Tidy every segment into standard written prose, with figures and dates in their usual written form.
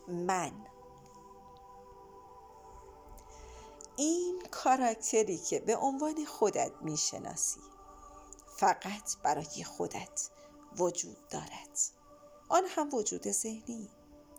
من. این کاراکتری که به عنوان خودت میشناسی فقط برای خودت وجود دارد، آن هم وجود ذهنی.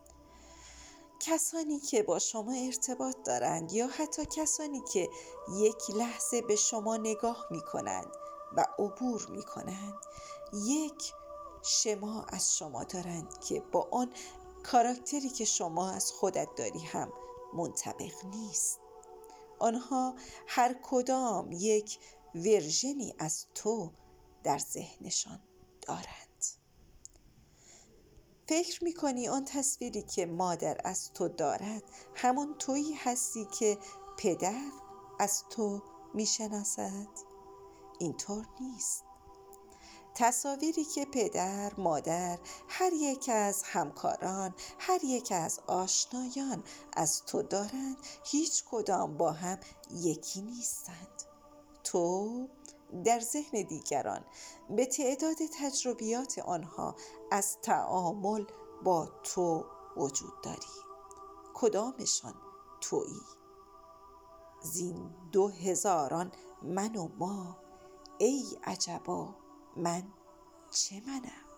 کسانی که با شما ارتباط دارند یا حتی کسانی که یک لحظه به شما نگاه می کنند و عبور می کنند، یک شما از شما دارند که با آن کاراکتری که شما از خودت داری هم منطبق نیست. آنها هر کدام یک ورژنی از تو در ذهنشان دارند. فکر میکنی آن تصویری که مادر از تو دارد همون تویی هستی که پدر از تو میشناسد؟ اینطور نیست. تصاویری که پدر، مادر، هر یک از همکاران، هر یک از آشنایان از تو دارند هیچ کدام با هم یکی نیستند. تو در ذهن دیگران به تعداد تجربیات آنها از تعامل با تو وجود داری. کدامشان تویی؟ زین 2000 من و ما، ای عجبا من چه منم؟